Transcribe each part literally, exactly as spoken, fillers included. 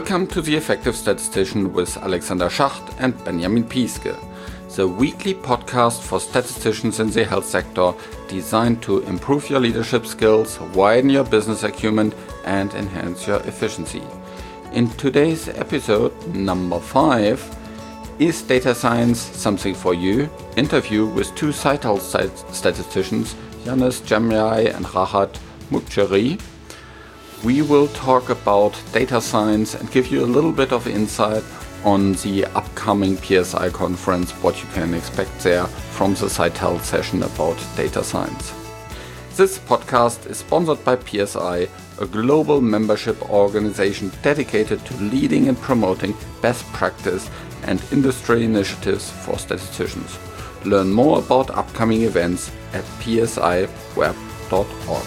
Welcome to The Effective Statistician with Alexander Schacht and Benjamin Piske, the weekly podcast for statisticians in the health sector designed to improve your leadership skills, widen your business acumen, and enhance your efficiency. In today's episode, number five, Is Data Science Something for You? Interview with two Sitel statisticians, Yannis Jamai and Rahat Mukhjeri. We will talk about data science and give you a little bit of insight on the upcoming P S I conference, what you can expect there from the Sitel session about data science. This podcast is sponsored by P S I, a global membership organization dedicated to leading and promoting best practice and industry initiatives for statisticians. Learn more about upcoming events at p s i web dot org.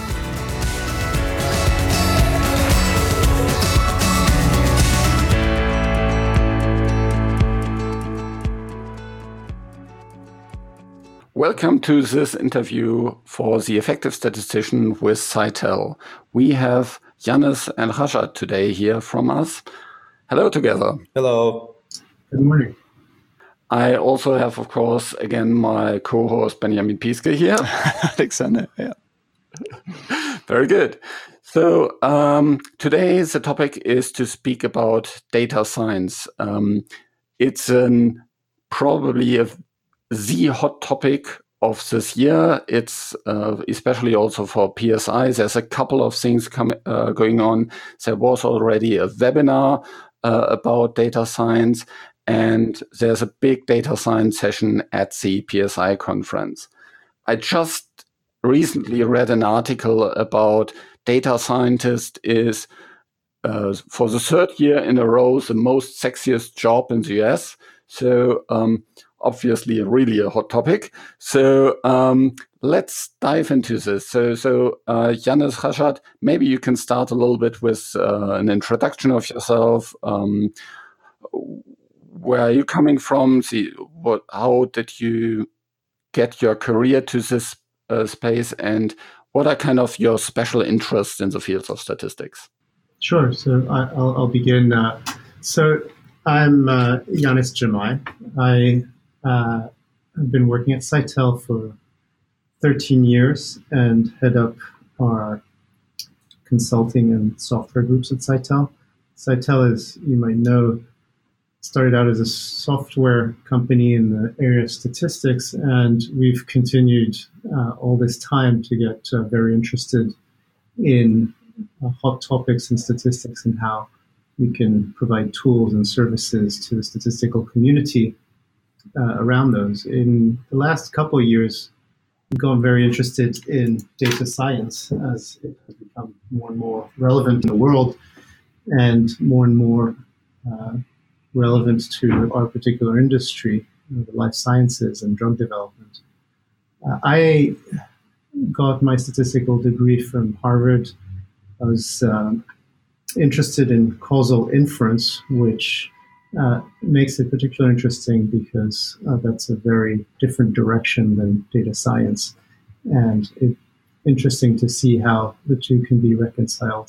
Welcome to this interview for The Effective Statistician with Sitel. We have Yannis and Rahat today here from us. Hello together. Hello. Good morning. I also have, of course, again, my co-host Benjamin Piske here. Alexander, yeah. Very good. So um, today the topic is to speak about data science. Um, it's an, probably a the hot topic of this year. It's uh, especially also for P S I. There's a couple of things come, uh, going on. There was already a webinar uh, about data science, and there's a big data science session at the P S I conference. I just recently read an article about data scientist is uh, for the third year in a row the most sexiest job in the U S. So um, obviously really a hot topic. So um, let's dive into this. So, so uh, Yannis, Rahat, maybe you can start a little bit with uh, an introduction of yourself. Um, where are you coming from? See, what? How did you get your career to this uh, space? And what are kind of your special interests in the fields of statistics? Sure. So I, I'll, I'll begin. Uh, so I'm uh, Yannis Jamai. I Uh, I've been working at Sitel for thirteen years and head up our consulting and software groups at Sitel. Sitel, as you might know, started out as a software company in the area of statistics, and we've continued uh, all this time to get uh, very interested in uh, hot topics in statistics and how we can provide tools and services to the statistical community Uh, around those. In the last couple of years, we've gone very interested in data science as it has become more and more relevant in the world and more and more uh, relevant to our particular industry, you know, the life sciences and drug development. Uh, I got my statistical degree from Harvard. I was um, interested in causal inference, which Uh, makes it particularly interesting because uh, that's a very different direction than data science. And it's interesting to see how the two can be reconciled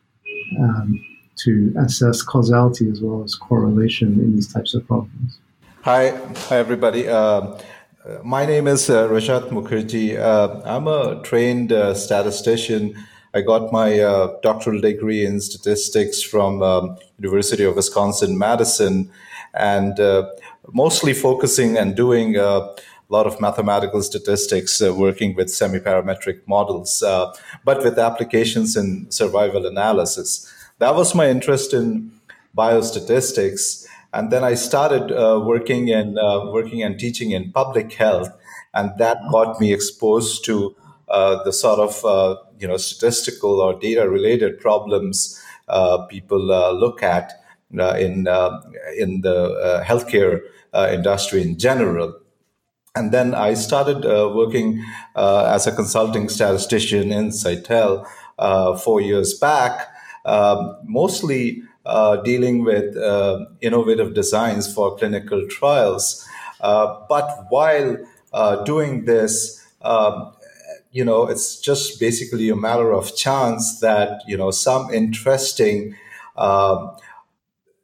um, to assess causality as well as correlation in these types of problems. Hi, hi everybody. Uh, my name is uh, Rahat Mukhjeri. Uh, I'm a trained uh, statistician. I got my uh, doctoral degree in statistics from um, University of Wisconsin-Madison, and uh, mostly focusing and doing uh, a lot of mathematical statistics, uh, working with semi-parametric models, uh, but with applications in survival analysis. That was my interest in biostatistics, and then I started uh, working and uh, working and teaching in public health, and that got me exposed to uh, the sort of uh, you know, statistical or data-related problems uh, people uh, look at uh, in uh, in the uh, healthcare uh, industry in general. And then I started uh, working uh, as a consulting statistician in Sitel uh, four years back, uh, mostly uh, dealing with uh, innovative designs for clinical trials. Uh, but while uh, doing this, uh, you know, it's just basically a matter of chance that, you know, some interesting um,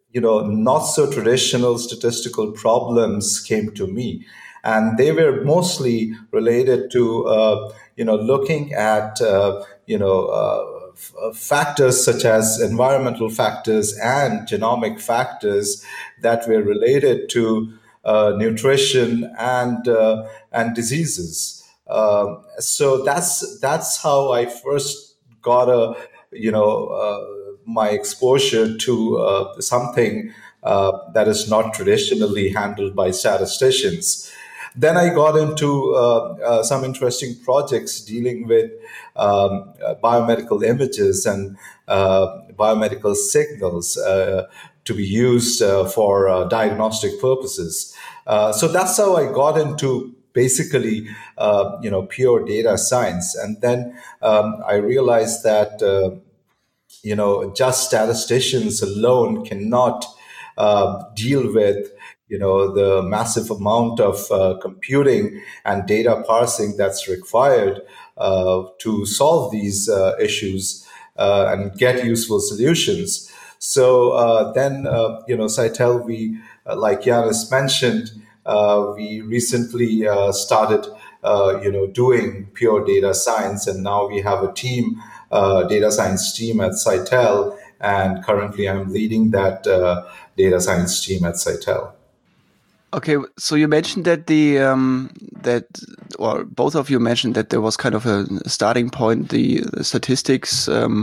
you know, not so traditional statistical problems came to me. And they were mostly related to, uh, you know, looking at, uh, you know, uh, f- factors such as environmental factors and genomic factors that were related to uh, nutrition and uh, and diseases. Uh, so that's that's how I first got a, you know, uh, my exposure to uh, something uh, that is not traditionally handled by statisticians. Then I got into uh, uh, some interesting projects dealing with um, uh, biomedical images and uh, biomedical signals uh, to be used uh, for uh, diagnostic purposes. Uh, so that's how I got into basically, uh, you know, pure data science. And then um, I realized that, uh, you know, just statisticians alone cannot uh, deal with, you know, the massive amount of uh, computing and data parsing that's required uh, to solve these uh, issues uh, and get useful solutions. So uh, then, uh, you know, Sitel, we, uh, like Yanis mentioned, uh, we recently uh, started, uh, you know, doing pure data science, and now we have a team, uh, data science team at Sitel, and currently I'm leading that uh, data science team at Sitel. Okay, so you mentioned that the um, that, or both of you mentioned that there was kind of a starting point, the, the statistics, um,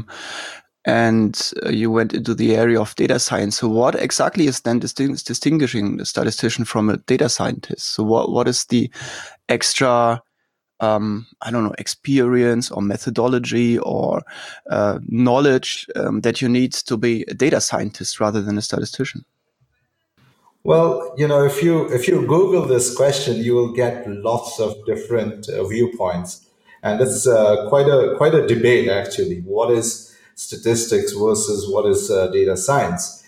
and uh, you went into the area of data science. So, what exactly is then disting- distinguishing the statistician from a data scientist? So, what what is the extra, um, I don't know, experience or methodology or uh, knowledge um, that you need to be a data scientist rather than a statistician? Well, you know, if you if you Google this question, you will get lots of different uh, viewpoints, and it's uh, quite a quite a debate actually. What is statistics versus what is uh, data science?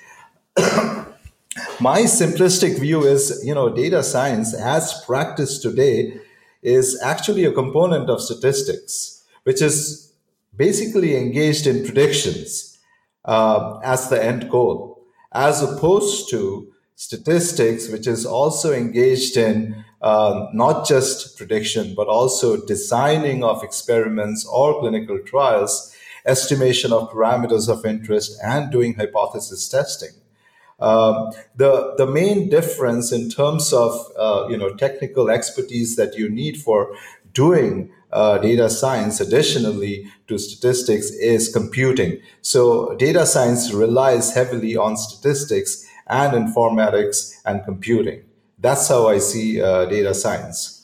My simplistic view is, you know, data science as practiced today is actually a component of statistics, which is basically engaged in predictions uh, as the end goal, as opposed to statistics, which is also engaged in uh, not just prediction, but also designing of experiments or clinical trials, estimation of parameters of interest, and doing hypothesis testing. Um, the the main difference in terms of uh, you know technical expertise that you need for doing uh, data science, additionally to statistics, is computing. So data science relies heavily on statistics and informatics and computing. That's how I see uh, data science.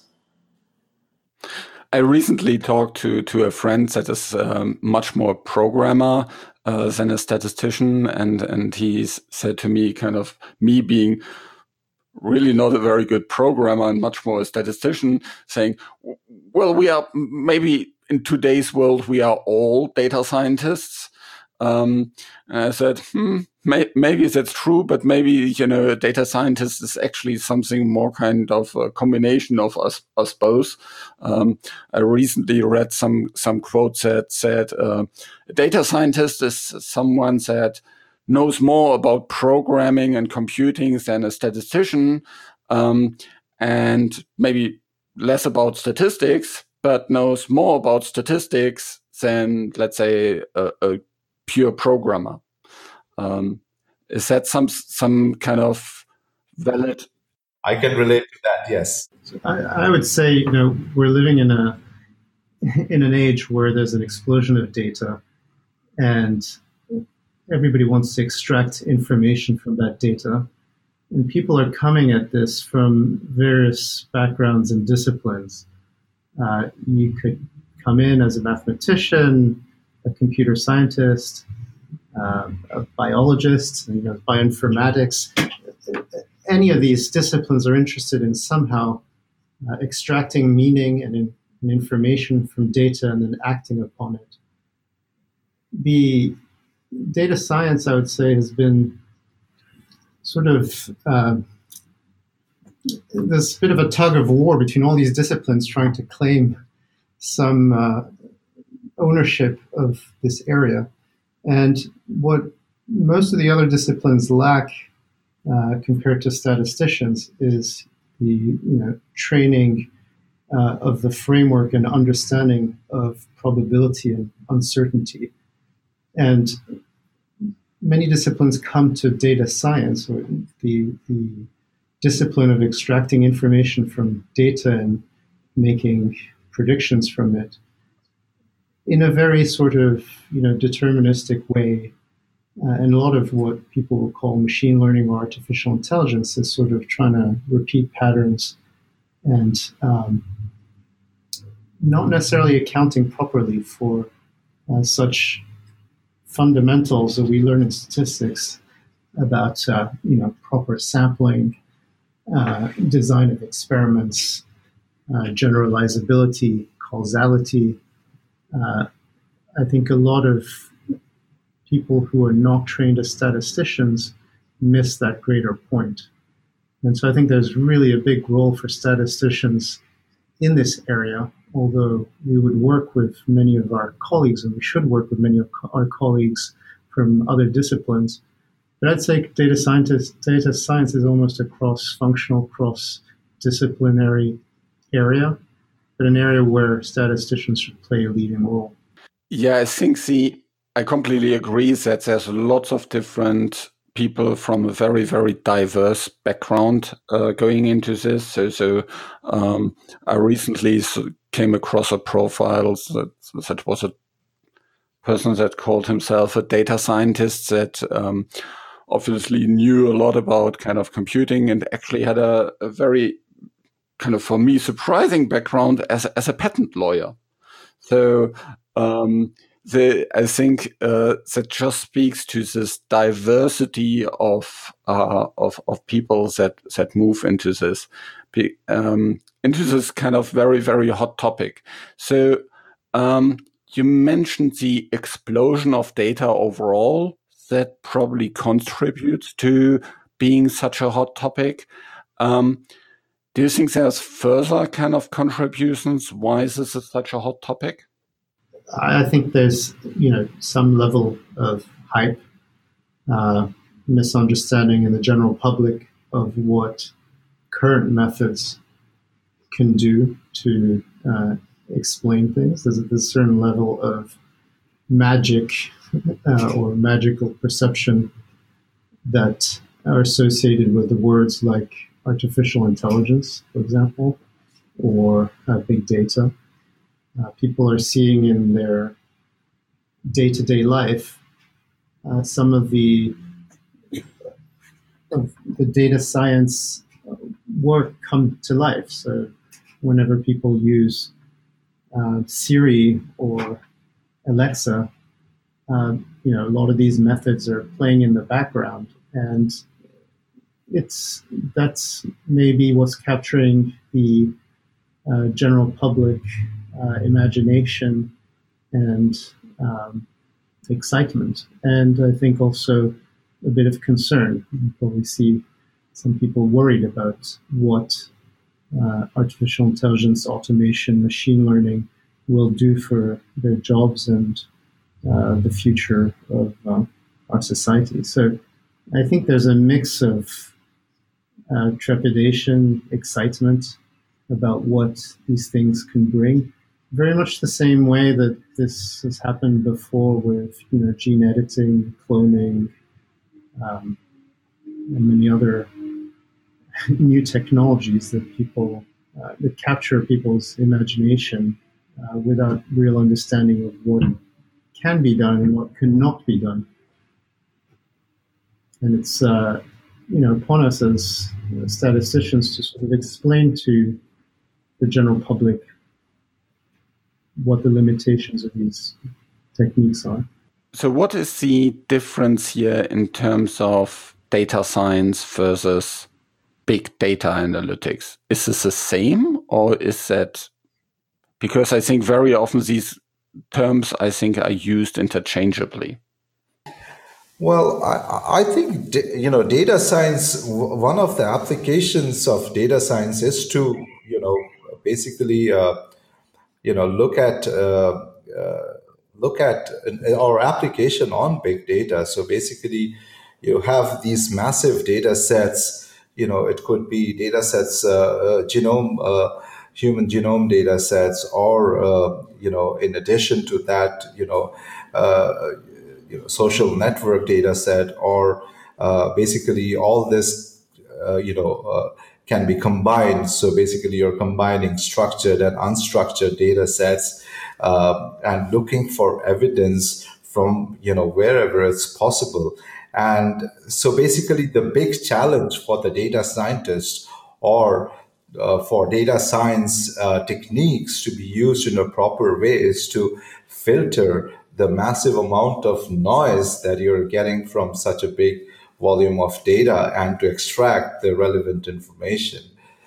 I recently talked to to a friend that is um, much more programmer uh, than a statistician, and and he said to me, kind of me being really not a very good programmer and much more a statistician, saying, well, we are maybe in today's world we are all data scientists. Um, and I said, hmm, may, maybe that's true, but maybe, you know, a data scientist is actually something more kind of a combination of us, us both. Um, I recently read some, some quotes that said, uh, a data scientist is someone that knows more about programming and computing than a statistician, um, and maybe less about statistics, but knows more about statistics than, let's say, a, a pure programmer. Um, is that some some kind of valid? I can relate to that. Yes, I, I would say, you know, we're living in a in an age where there's an explosion of data, and everybody wants to extract information from that data, and people are coming at this from various backgrounds and disciplines. Uh, you could come in as a mathematician, a computer scientist, uh, a biologist, you know, bioinformatics. Any of these disciplines are interested in somehow uh, extracting meaning and, in, and information from data and then acting upon it. The data science, I would say, has been sort of uh, this bit of a tug of war between all these disciplines trying to claim some uh, ownership of this area. And what most of the other disciplines lack uh, compared to statisticians is the you know training uh, of the framework and understanding of probability and uncertainty. And many disciplines come to data science, or the, the discipline of extracting information from data and making predictions from it, in a very sort of you know deterministic way. Uh, and a lot of what people will call machine learning or artificial intelligence is sort of trying to repeat patterns and um, not necessarily accounting properly for uh, such fundamentals that we learn in statistics about uh, you know proper sampling, uh, design of experiments, uh, generalizability, causality. Uh, I think a lot of people who are not trained as statisticians miss that greater point. And so I think there's really a big role for statisticians in this area, although we would work with many of our colleagues, and we should work with many of our colleagues from other disciplines. But I'd say data scientist, data science is almost a cross-functional, cross-disciplinary area, but an area where statisticians should play a leading role. Yeah, I think the I completely agree that there's lots of different people from a very, very diverse background uh, going into this. So, so um, I recently came across a profile that, that was a person that called himself a data scientist that um, obviously knew a lot about kind of computing and actually had a, a very kind of, for me, surprising background as, as a patent lawyer. So, um, The, I think uh, that just speaks to this diversity of uh, of of people that that move into this um, into this kind of very very hot topic. So um, you mentioned the explosion of data overall that probably contributes to being such a hot topic. Um, do you think there's further kind of contributions why this is such a hot topic? I think there's, you know, some level of hype, uh, misunderstanding in the general public of what current methods can do to uh, explain things. There's a, there's a certain level of magic uh, or magical perception that are associated with the words like artificial intelligence, for example, or uh, big data. Uh, people are seeing in their day-to-day life uh, some of the of the data science work come to life. So whenever people use uh, Siri or Alexa, uh, you know, a lot of these methods are playing in the background, and it's that's maybe what's capturing the uh, general public Uh, imagination and um, excitement, and I think also a bit of concern. You probably see some people worried about what uh, artificial intelligence, automation, machine learning will do for their jobs and uh, the future of uh, our society. So I think there's a mix of uh, trepidation, excitement about what these things can bring. Very much the same way that this has happened before with, you know, gene editing, cloning, um, and many other new technologies that people uh, that capture people's imagination uh, without real understanding of what can be done and what cannot be done. And it's uh, you know upon us as you know, statisticians to sort of explain to the general public what the limitations of these techniques are. So what is the difference here in terms of data science versus big data analytics? Is this the same, or is that, because I think very often these terms, I think, are used interchangeably? Well, I, I think, you know, data science, one of the applications of data science is to, you know, basically, uh, you know, look at uh, uh, look at our application on big data. So basically, you have these massive data sets. You know, it could be data sets, uh, uh, genome, uh, human genome data sets, or uh, you know, in addition to that, you know, uh, you know, social network data set, or uh, basically all this, uh, you know, uh, can be combined. So basically, you're combining structured and unstructured data sets, uh, and looking for evidence from, you know, wherever it's possible. And so basically, the big challenge for the data scientist, or uh, for data science uh, techniques to be used in a proper way, is to filter the massive amount of noise that you're getting from such a big volume of data, and to extract the relevant information.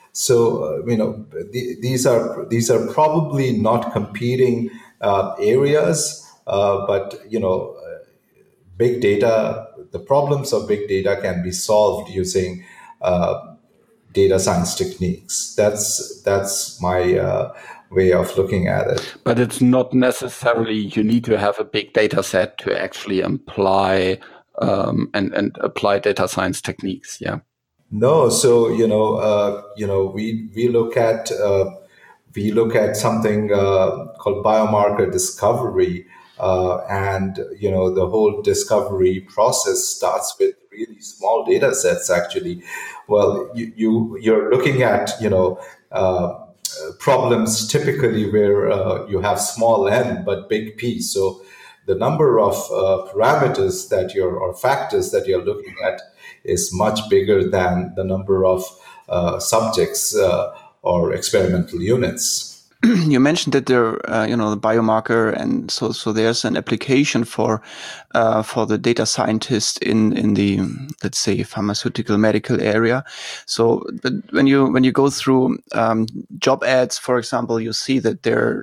So, uh, you know, th- these are these are probably not competing uh, areas, uh, but you know, uh, big data. The problems of big data can be solved using uh, data science techniques. That's that's my uh, way of looking at it. But it's not necessarily you need to have a big data set to actually apply um, and and apply data science techniques. Yeah. No, so you know, uh, you know, we we look at uh, we look at something uh, called biomarker discovery, uh, and you know, the whole discovery process starts with really small data sets. Actually, well, you, you you're looking at you know uh, problems typically where uh, you have small n but big p. So the number of uh, parameters that you're or factors that you're looking at is much bigger than the number of uh, subjects uh, or experimental units. You mentioned that there, uh, you know, the biomarker, and so so there's an application for uh, for the data scientist in in the, let's say, pharmaceutical medical area. So, but when you when you go through um, job ads, for example, you see that there are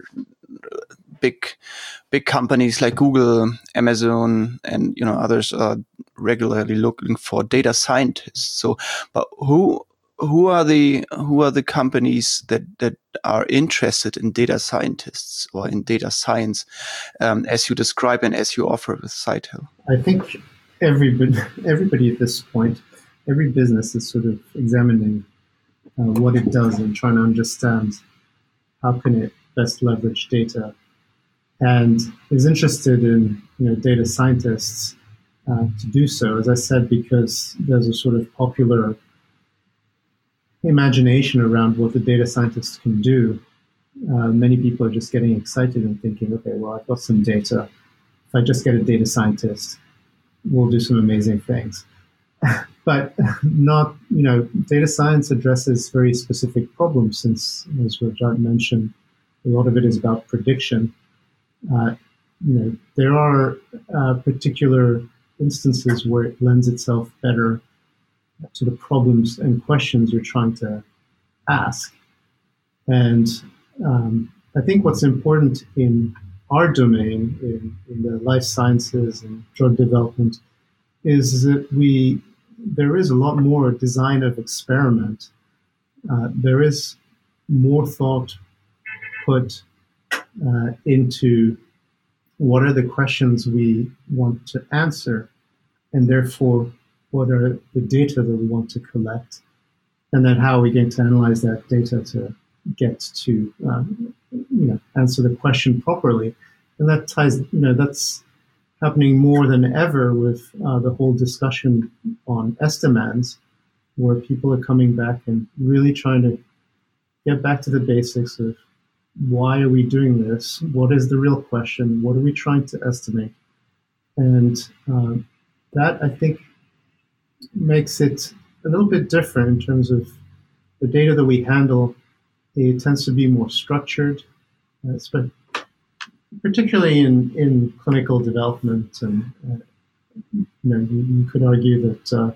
big big companies like Google, Amazon, and you know others are regularly looking for data scientists. So, but who who are the who are the companies that that are interested in data scientists or in data science, um, as you describe and as you offer with Sitel? I think everybody, everybody at this point, every business is sort of examining uh, what it does and trying to understand how can it best leverage data, and is interested in you know data scientists uh, to do so. As I said, because there's a sort of popular imagination around what the data scientists can do. Uh, many people are just getting excited and thinking, okay, well, I've got some data. If I just get a data scientist, we'll do some amazing things. But not, you know, data science addresses very specific problems, since, as Rajat mentioned, a lot of it is about prediction. Uh, you know, there are uh, particular instances where it lends itself better to the problems and questions you're trying to ask. And um, I think what's important in our domain, in, in the life sciences and drug development, is that we there is a lot more design of experiment. Uh, there is more thought put uh, into what are the questions we want to answer, and therefore what are the data that we want to collect, and then how are we going to analyze that data to get to um, you know answer the question properly. And that ties, you know, that's happening more than ever with uh, the whole discussion on estimands, where people are coming back and really trying to get back to the basics of why are we doing this? What is the real question? What are we trying to estimate? And um, that, I think, makes it a little bit different in terms of the data that we handle. It tends to be more structured, uh, particularly in, in clinical development. And uh, you know, you, you could argue that uh,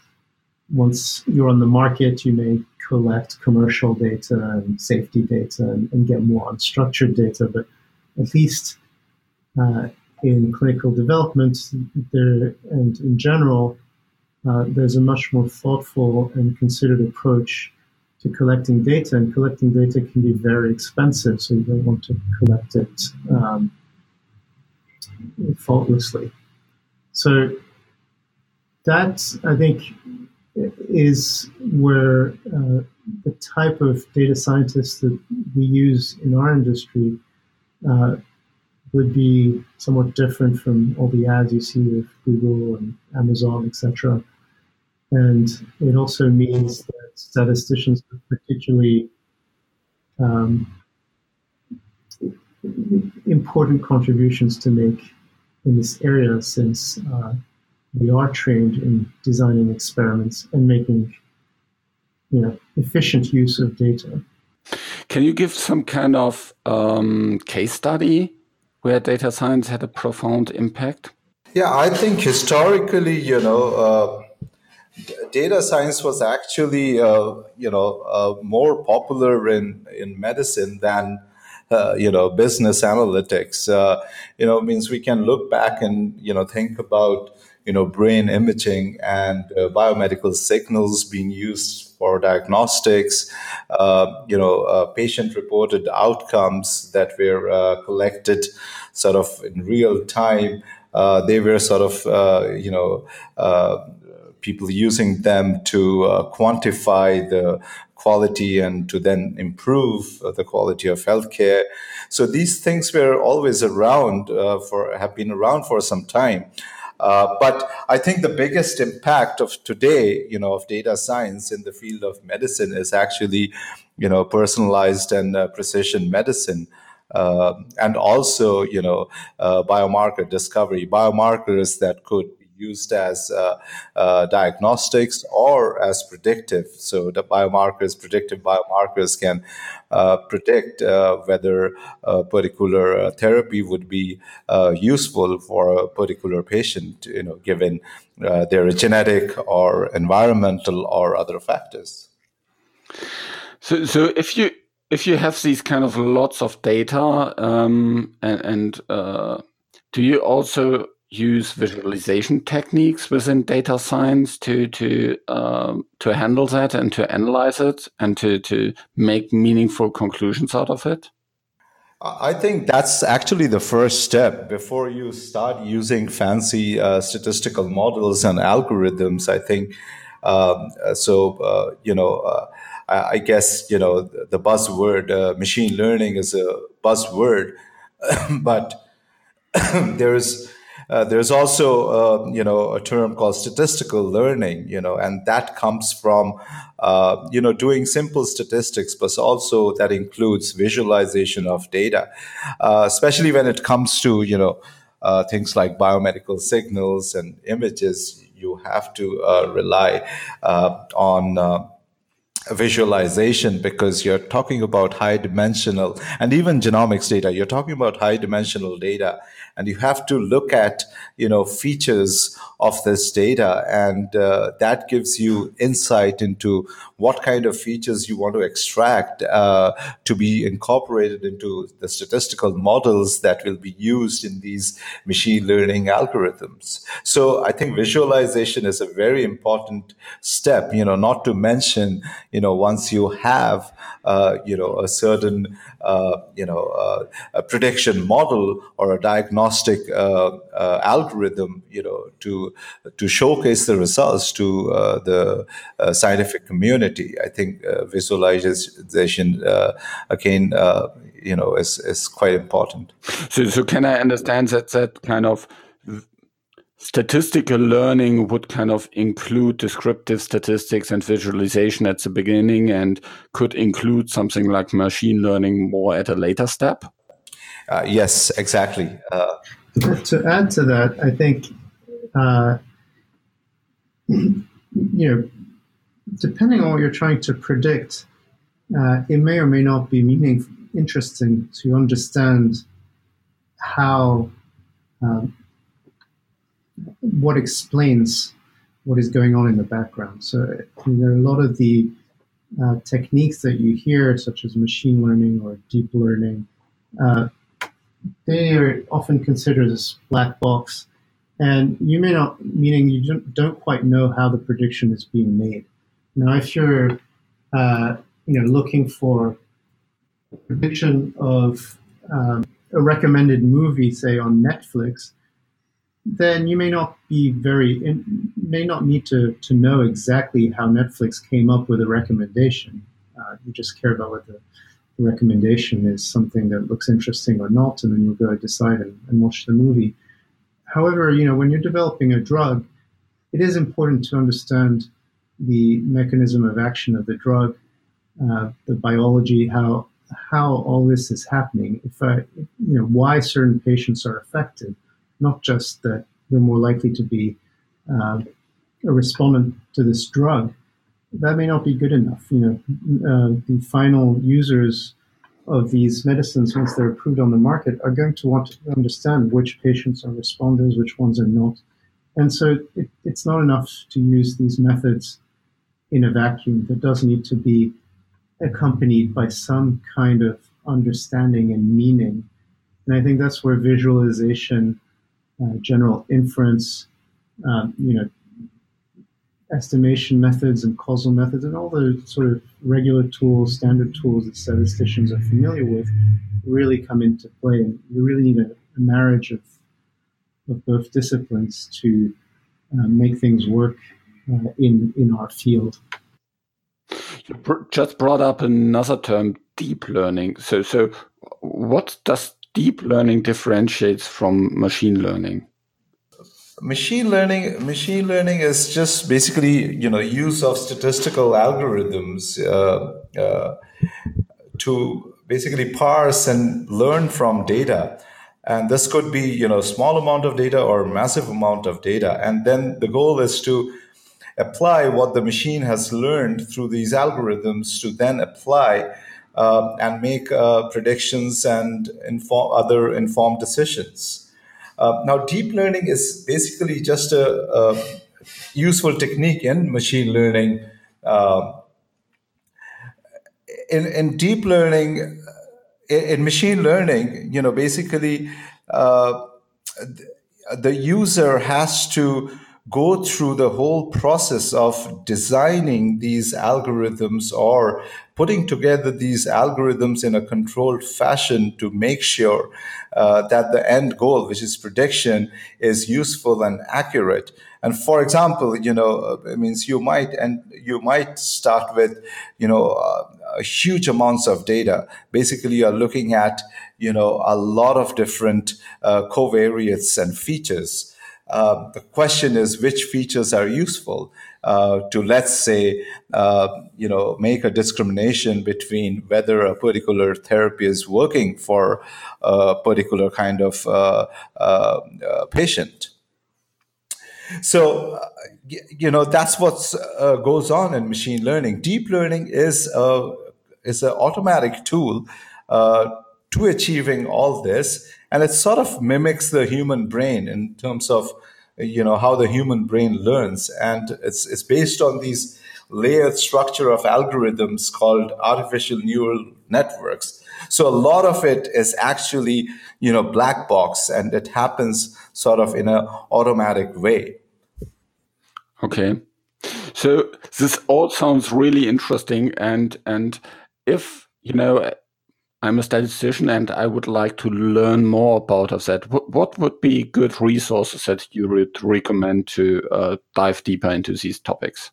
once you're on the market, you may collect commercial data and safety data and, and get more unstructured data. But at least uh, in clinical development, there and in general, uh, there's a much more thoughtful and considered approach to collecting data, and collecting data can be very expensive, so you don't want to collect it um, faultlessly. So that, I think, is where uh, the type of data scientists that we use in our industry uh, would be somewhat different from all the ads you see with Google and Amazon, et cetera. And it also means that statisticians have particularly um, important contributions to make in this area, since uh, we are trained in designing experiments and making, you know, efficient use of data. Can you give some kind of um, case study where data science had a profound impact? Yeah, I think historically, you know, uh, data science was actually, uh, you know, uh, more popular in, in medicine than, uh, you know, business analytics. Uh, you know, means we can look back and, you know, think about, you know, brain imaging and uh, biomedical signals being used for diagnostics, uh, you know, uh, patient-reported outcomes that were uh, collected sort of in real time. Uh, they were sort of, uh, you know, uh, people using them to uh, quantify the quality and to then improve uh, the quality of healthcare. So these things were always around uh, for have been around for some time. Uh, but I think the biggest impact of today, you know, of data science in the field of medicine is actually, you know, personalized and uh, precision medicine. Uh, and also, you know, uh, biomarker discovery, biomarkers that could be used as uh, uh, diagnostics or as predictive. So the biomarkers, predictive biomarkers can uh, predict uh, whether a particular uh, therapy would be uh, useful for a particular patient, you know, given uh, their genetic or environmental or other factors. So, so if you if you have these kind of lots of data, um, and, and uh, do you also use visualization techniques within data science to to um, to handle that and to analyze it and to to make meaningful conclusions out of it? I think that's actually the first step before you start using fancy uh, statistical models and algorithms. I think um, so. Uh, you know, uh, I, I guess you know the, the buzzword uh, machine learning is a buzzword, but there's uh, there's also uh, you know a term called statistical learning, you know, and that comes from uh, you know doing simple statistics, but also that includes visualization of data, uh, especially when it comes to you know uh, things like biomedical signals and images. You have to uh, rely uh, on uh, visualization, because you're talking about high dimensional and even genomics data. You're talking about high dimensional data, and you have to look at you know features of this data, and uh, that gives you insight into what kind of features you want to extract uh, to be incorporated into the statistical models that will be used in these machine learning algorithms. So I think visualization is a very important step, you know, not to mention, you know, once you have, uh, you know, a certain, uh, you know, uh, a prediction model or a diagnostic uh, uh, algorithm, you know, to to showcase the results to uh, the uh, scientific community. I think uh, visualization, uh, again, uh, you know, is is quite important. So, so can I understand that that kind of statistical learning would kind of include descriptive statistics and visualization at the beginning, and could include something like machine learning more at a later step? Uh, yes, exactly. Uh, to add to that, I think, uh, you know, depending on what you're trying to predict, uh, it may or may not be meaningful, interesting to understand how um, what explains what is going on in the background. So, you know, a lot of the uh, techniques that you hear, such as machine learning or deep learning, uh, they are often considered as black box, and you may not, meaning you don't, don't quite know how the prediction is being made. Now, if you're, uh, you know, looking for prediction of um, a recommended movie, say on Netflix, then you may not be very, may not need to, to know exactly how Netflix came up with a recommendation. Uh, you just care about whether the recommendation is something that looks interesting or not, and then you'll go decide and, and watch the movie. However, you know, when you're developing a drug, it is important to understand the mechanism of action of the drug, uh, the biology, how how all this is happening. If I, you know, why certain patients are affected, not just that they're more likely to be uh, a respondent to this drug. That may not be good enough. You know, uh, the final users of these medicines, once they're approved on the market, are going to want to understand which patients are responders, which ones are not. And so it, it's not enough to use these methods in a vacuum. There does need to be accompanied by some kind of understanding and meaning. And I think that's where visualization, uh, general inference, um, you know, estimation methods and causal methods and all the sort of regular tools, standard tools that statisticians are familiar with really come into play. And you really need a, a marriage of, of both disciplines to uh, make things work uh, in, in our field. You just brought up another term, deep learning. So, so what does deep learning differentiates from machine learning? Machine learning, machine learning is just basically, you know, use of statistical algorithms uh, uh, to basically parse and learn from data. And this could be, you know, small amount of data or massive amount of data. And then the goal is to apply what the machine has learned through these algorithms to then apply uh, and make uh, predictions and inform other informed decisions. Uh, now, deep learning is basically just a, a useful technique in machine learning. Uh, in, in deep learning, in, in machine learning, you know, basically uh, the user has to go through the whole process of designing these algorithms or putting together these algorithms in a controlled fashion to make sure uh, that the end goal, which is prediction, is useful and accurate. And for example, you know, it means you might and you might start with, you know, uh, huge amounts of data. Basically, you're looking at, you know, a lot of different uh, covariates and features. Uh, the question is which features are useful uh, to, let's say, uh, you know, make a discrimination between whether a particular therapy is working for a particular kind of uh, uh, uh, patient. So, uh, you know, that's what uh, goes on in machine learning. Deep learning is a, is an automatic tool uh, to achieving all this. And it sort of mimics the human brain in terms of, you know, how the human brain learns. And it's it's based on these layered structure of algorithms called artificial neural networks. So a lot of it is actually, you know, black box, and it happens sort of in an automatic way. Okay. So this all sounds really interesting. And, and if, you know, I'm a statistician and I would like to learn more about of that, what, what would be good resources that you would recommend to uh, dive deeper into these topics?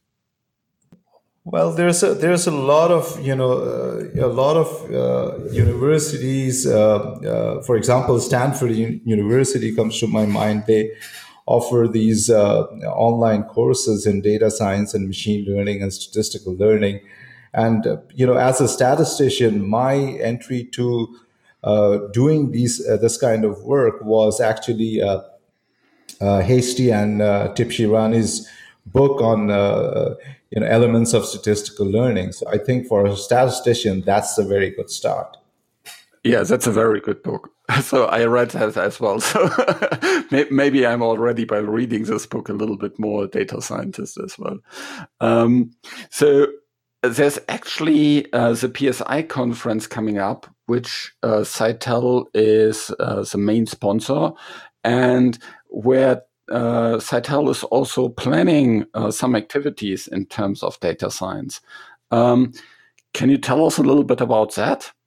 Well, there's a there's a lot of you know uh, a lot of uh, universities. Uh, uh, for example, Stanford University comes to my mind. They offer these uh, online courses in data science and machine learning and statistical learning. And uh, you know, as a statistician, my entry to uh, doing these uh, this kind of work was actually uh, uh, Hastie and uh, Tibshirani's book on uh, you know elements of statistical learning. So I think for a statistician, that's a very good start. Yeah, that's a very good book. So I read that as well. So maybe I'm already, by reading this book, a little bit more data scientist as well. Um, so there's actually uh, the P S I conference coming up, which uh, Cytel is uh, the main sponsor, and where uh, Cytel is also planning uh, some activities in terms of data science. Um, can you tell us a little bit about that?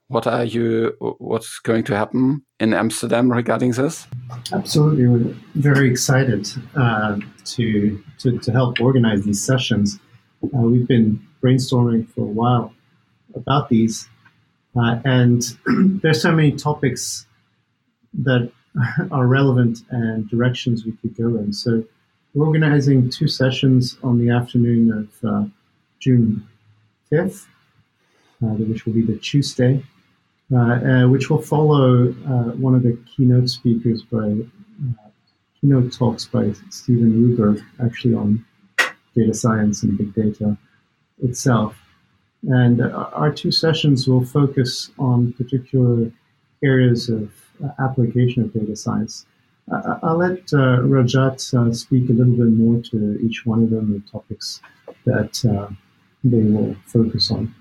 what are you? What's going to happen in Amsterdam regarding this? Absolutely, we're very excited uh, to, to to help organize these sessions. Uh, we've been brainstorming for a while about these, uh, and there's so many topics that are relevant and directions we could go in. So we're organizing two sessions on the afternoon of uh, June fifth, uh, which will be the Tuesday, uh, uh, which will follow uh, one of the keynote speakers by uh, keynote talks by Steven Ruber, actually on data science and big data itself. And uh, our two sessions will focus on particular areas of uh, application of data science. Uh, I'll let uh, Rajat uh, speak a little bit more to each one of them, the topics that uh, they will focus on.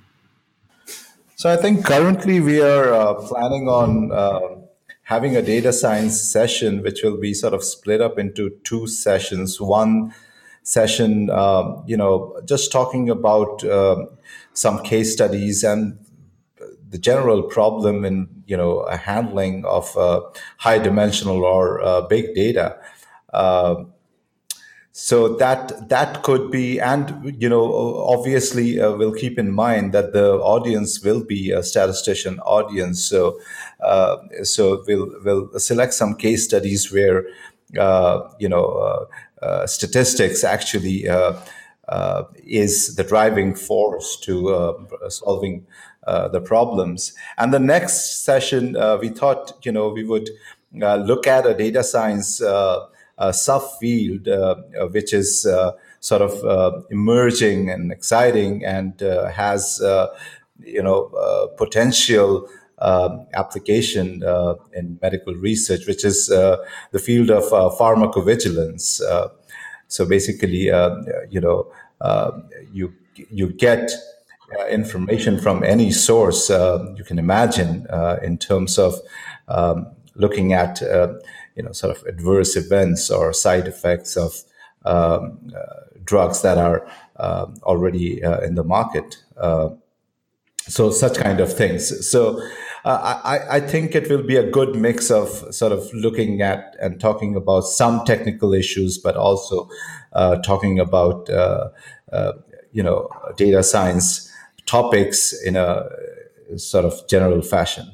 So I think currently we are uh, planning on uh, having a data science session, which will be sort of split up into two sessions. One session, uh, you know, just talking about uh, some case studies and the general problem in, you know, a handling of uh, high dimensional or uh, big data. Uh, So that that could be, and you know, obviously, uh, we'll keep in mind that the audience will be a statistician audience. So, uh, so we'll we'll select some case studies where, uh, you know, uh, uh, statistics actually uh, uh, is the driving force to uh, solving uh, the problems. And the next session, uh, we thought, you know, we would uh, look at a data science Uh, Uh, subfield, uh, uh, which is uh, sort of uh, emerging and exciting and uh, has, uh, you know, uh, potential um, application uh, in medical research, which is uh, the field of uh, pharmacovigilance. Uh, so basically, uh, you know, uh, you you get uh, information from any source uh, you can imagine uh, in terms of um, looking at uh, you know, sort of adverse events or side effects of um, uh, drugs that are uh, already uh, in the market. Uh, so such kind of things. So uh, I, I think it will be a good mix of sort of looking at and talking about some technical issues, but also uh, talking about, uh, uh, you know, data science topics in a sort of general fashion.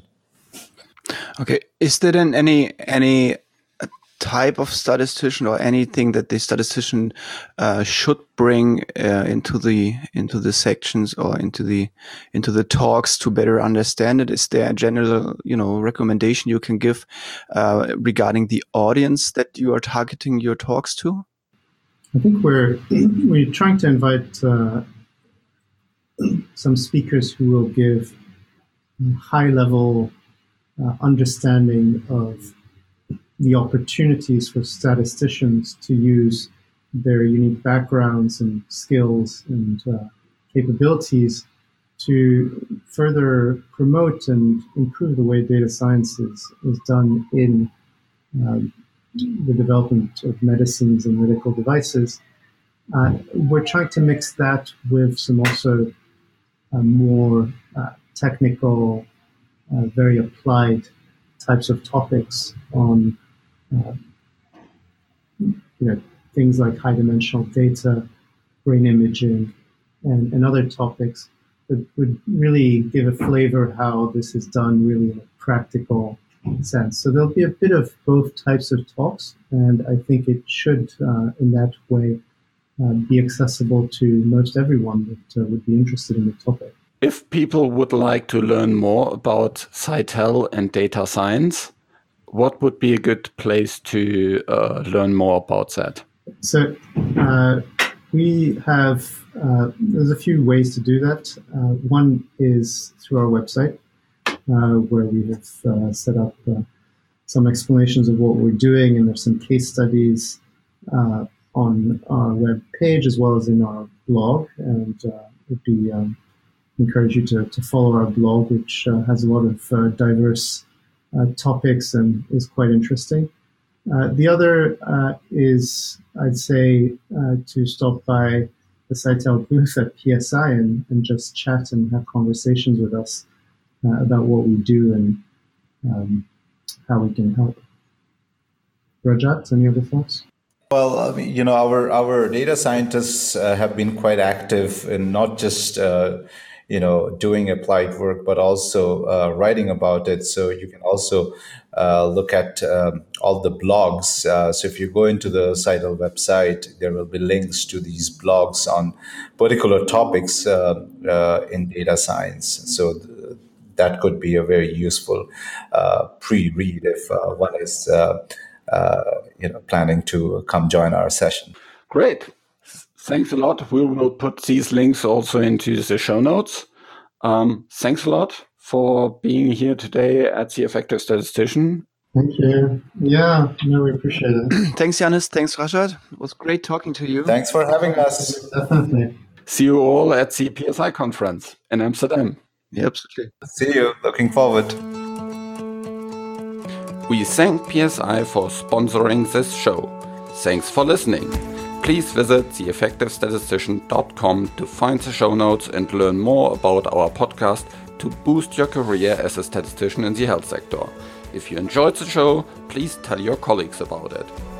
Okay. Is there then any any type of statistician or anything that the statistician uh, should bring uh, into the into the sections or into the into the talks to better understand it? Is there a general, you know, recommendation you can give uh, regarding the audience that you are targeting your talks to? I think we're we're trying to invite uh, some speakers who will give high level uh, understanding of the opportunities for statisticians to use their unique backgrounds and skills and uh, capabilities to further promote and improve the way data science is, is done in um, the development of medicines and medical devices. Uh, we're trying to mix that with some also uh, more uh, technical, uh, very applied types of topics on Uh, you know, things like high-dimensional data, brain imaging, and, and other topics that would really give a flavor how this is done really in a practical sense. So there'll be a bit of both types of talks, and I think it should, uh, in that way, uh, be accessible to most everyone that uh, would be interested in the topic. If people would like to learn more about Sitel and data science, what would be a good place to uh, learn more about that? So uh, we have, uh, there's a few ways to do that. Uh, one is through our website, uh, where we have uh, set up uh, some explanations of what we're doing, and there's some case studies uh, on our web page as well as in our blog. And uh, would be um, encourage you to, to follow our blog, which uh, has a lot of uh, diverse Uh, topics and is quite interesting. Uh, the other uh, is, I'd say, uh, to stop by the Sitel booth at P S I and, and just chat and have conversations with us uh, about what we do and um, how we can help. Rajat, any other thoughts? Well, I mean, you know, our our data scientists uh, have been quite active in not just uh, you know doing applied work, but also uh, writing about it. So you can also uh, look at um, all the blogs. Uh, so if you go into the Scytl website, there will be links to these blogs on particular topics uh, uh, in data science. So th- that could be a very useful uh, pre-read if uh, one is. Uh, Uh, you know, planning to come join our session. Great. Thanks a lot. We will put these links also into the show notes. Um, thanks a lot for being here today at the Effective Statistician. Thank you. Yeah, no, we appreciate it. Thanks, Janis. Thanks, Rajat. It was great talking to you. Thanks for having us. Definitely. See you all at the P S I conference in Amsterdam. Yeah, absolutely. See you. Looking forward. We thank P S I for sponsoring this show. Thanks for listening. Please visit the effective statistician dot com to find the show notes and learn more about our podcast to boost your career as a statistician in the health sector. If you enjoyed the show, please tell your colleagues about it.